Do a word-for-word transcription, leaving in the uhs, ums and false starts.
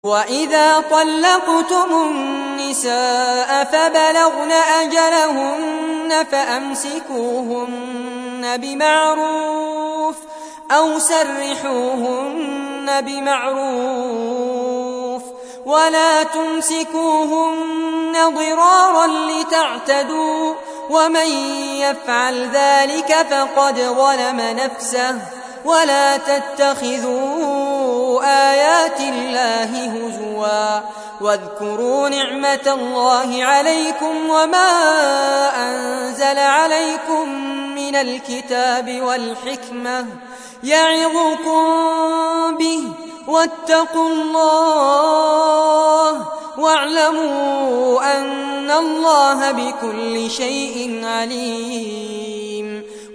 وَإِذَا طَلَّقْتُمُ النِّسَاءَ فَبَلَغْنَ أَجَلَهُنَّ فَأَمْسِكُوهُنَّ بِمَعْرُوفٍ أَوْ سَرِّحُوهُنَّ بِمَعْرُوفٍ وَلَا تُمْسِكُوهُنَّ ضِرَارًا لِتَعْتَدُوا ۚ وَمَن يَفْعَلْ ذَلِكَ فَقَدْ ظَلَمَ نَفْسَهُ ۚ وَلَا تَتَّخِذُوا آيَاتِ اللَّهِ هُزُوًا ۚ وَاذْكُرُوا نِعْمَةَ اللَّهِ عَلَيْكُمْ وَمَا أَنزَلَ عَلَيْكُم مِّنَ الْكِتَابِ وَالْحِكْمَةِ يَعِظُكُم بِهِ ۚ وَاتَّقُوا اللَّهَ وَاعْلَمُوا أَنَّ اللَّهَ بِكُلِّ شَيْءٍ عَلِيمٌ.